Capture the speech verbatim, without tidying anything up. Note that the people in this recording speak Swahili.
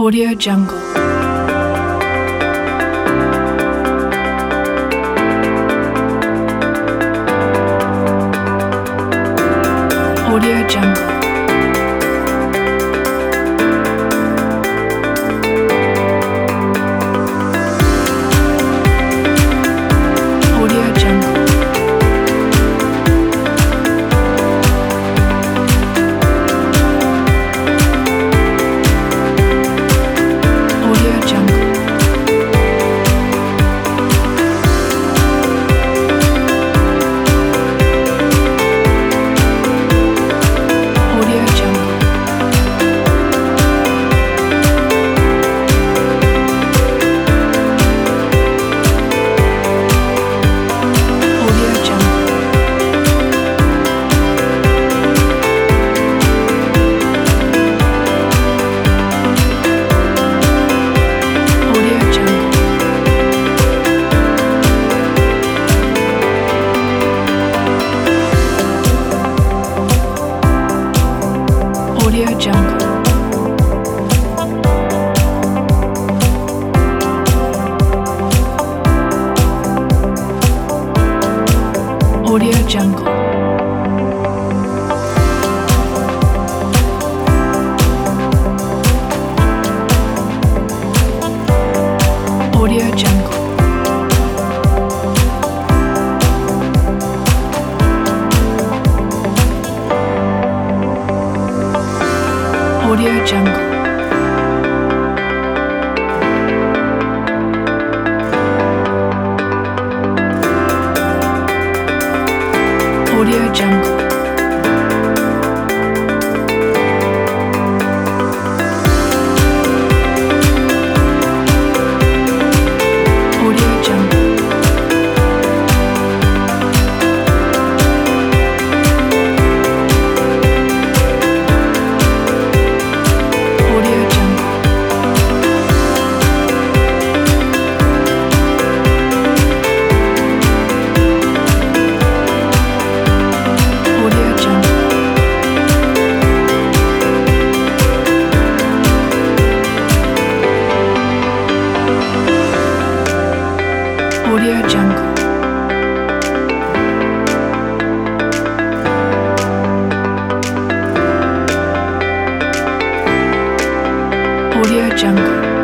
Audio Jungle. Audio Jungle. Audio Jungle. Audio Jungle. Audio Jungle. Audio Jungle. Audio Jungle. Audio Jungle. Audio Jungle. Audio Jungle. Audio Jungle. Audio Jungle. Audio Jungle. Audio Jungle. Audio Jungle. Audio Jungle. Audio Jungle.